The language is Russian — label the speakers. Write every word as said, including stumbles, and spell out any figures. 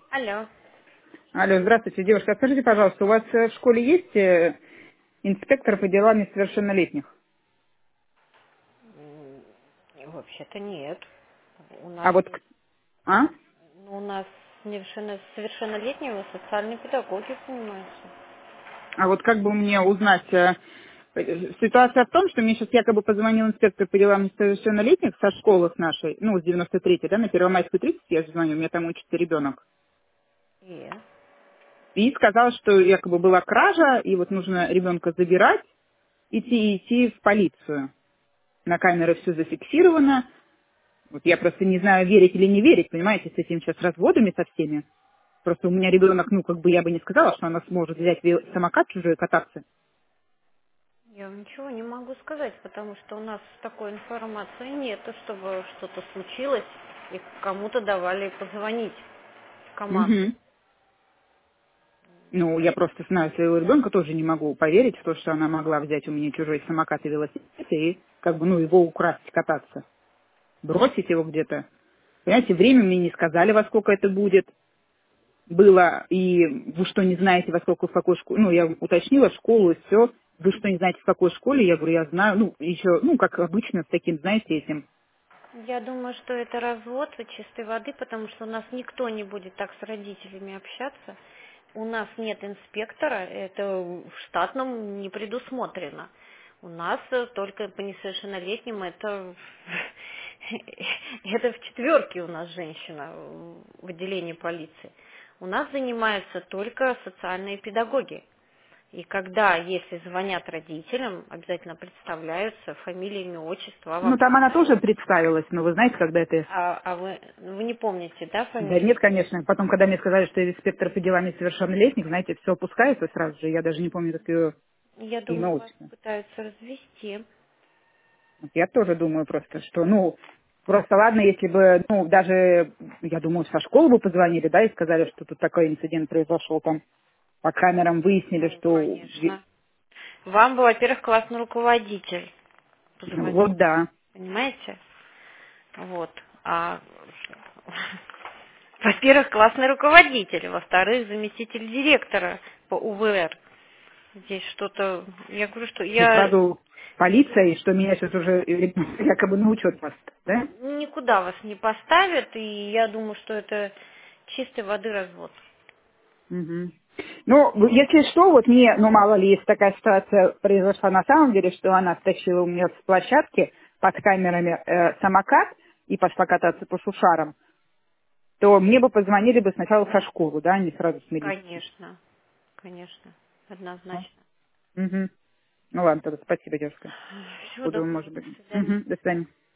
Speaker 1: Алло.
Speaker 2: Алло, здравствуйте, девушка. А скажите, пожалуйста, у вас э, в школе есть э, инспектор по делам несовершеннолетних?
Speaker 1: М, Вообще-то нет. У нас
Speaker 2: А вот,
Speaker 1: есть,
Speaker 2: к- а?
Speaker 1: ну, у нас совершенно, совершеннолетнего социальные педагоги занимаются.
Speaker 2: А вот как бы мне узнать... э, э, Ситуация в том, что мне сейчас якобы позвонил инспектор по делам несовершеннолетних со школы с нашей, ну, с девяносто третьей, да, на Первомайскую тридцать я же звоню, у меня там учится ребенок.
Speaker 1: И?
Speaker 2: И сказал, что якобы была кража, и вот нужно ребенка забирать, идти идти в полицию. На камеры все зафиксировано. Вот я просто не знаю, верить или не верить, понимаете, с этим сейчас разводами со всеми. Просто у меня ребенок, ну, как бы я бы не сказала, что она сможет взять ве- самокат чужой и кататься.
Speaker 1: Я вам ничего не могу сказать, потому что у нас такой информации нет, чтобы что-то случилось и кому-то давали позвонить в команду.
Speaker 2: Мгм. Ну, я просто знаю своего ребенка, тоже не могу поверить в то, что она могла взять у меня чужой самокат и велосипед и, как бы, ну, его украсть, кататься. Бросить его где-то. Понимаете, время мне не сказали, во сколько это будет. Было, и вы что, не знаете, во сколько, в какой школе, ну, я уточнила школу и все. Вы что, не знаете, в какой школе? Я говорю, я знаю, ну, еще, ну, как обычно, с таким, знаете, этим.
Speaker 1: Я думаю, что это развод чистой воды, потому что у нас никто не будет так с родителями общаться. У нас нет инспектора, это в штатном не предусмотрено. У нас э, только по несовершеннолетним это, это в четверке у нас женщина в отделении полиции. У нас занимаются только социальные педагоги. И когда, если звонят родителям, обязательно представляются фамилия, имя, отчество, а
Speaker 2: Ну,
Speaker 1: вам
Speaker 2: там она тоже
Speaker 1: представили?
Speaker 2: представилась, но вы знаете, когда это...
Speaker 1: А, а вы, вы не помните, да,
Speaker 2: Да
Speaker 1: фамилию?
Speaker 2: нет, конечно. Потом, когда мне сказали, что я инспектор по делам несовершеннолетних, знаете, все опускается сразу же. Я даже не помню, как ее
Speaker 1: Я
Speaker 2: имя,
Speaker 1: думаю, вас
Speaker 2: отчество.
Speaker 1: пытаются развести.
Speaker 2: Вот я тоже думаю просто, что, ну, просто ладно, если бы, ну, даже, я думаю, со школы бы позвонили, да, и сказали, что тут такой инцидент произошел, там по камерам выяснили,
Speaker 1: Ну,
Speaker 2: что... ви-
Speaker 1: конечно. Вам бы, во-первых, классный руководитель
Speaker 2: ну,
Speaker 1: позвонил,
Speaker 2: вот да.
Speaker 1: понимаете? Вот. А, во-первых, классный руководитель, во-вторых, заместитель директора по У В Р. Здесь что-то, я говорю, что
Speaker 2: И
Speaker 1: я
Speaker 2: сразу полиция, и что меня сейчас уже якобы на учет поставят, да?
Speaker 1: никуда вас не поставят, и я думаю, что это чистой воды развод.
Speaker 2: Мгм. Ну, в- если что, вот мне, ну, мало ли, если такая ситуация произошла на самом деле, что она стащила у меня с площадки под камерами э, самокат и пошла кататься по шушарам, то мне бы позвонили бы сначала со школы, да, а не сразу с милиции.
Speaker 1: Конечно, конечно,
Speaker 2: Ну,
Speaker 1: однозначно.
Speaker 2: мгм. Ну ладно, тогда спасибо, девушка.
Speaker 1: Всего
Speaker 2: Буду,
Speaker 1: доброго,
Speaker 2: может
Speaker 1: до
Speaker 2: быть.
Speaker 1: свидания.
Speaker 2: Мгм. До свидания.